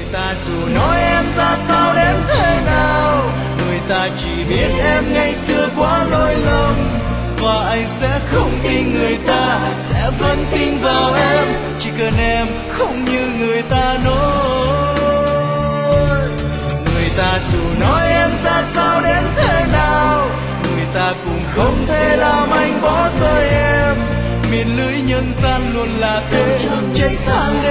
ta dù nói em ra sao đến thế nào, người ta chỉ biết em ngày xưa quá lỗi lầm, và anh sẽ không tin người ta, sẽ vẫn tin vào em, chỉ cần em không như người ta nói. Người ta dù nói em ra sao đến thế nào, người ta cũng không thể làm anh bỏ rơi em. Miền lưới nhân gian luôn là thế, trách than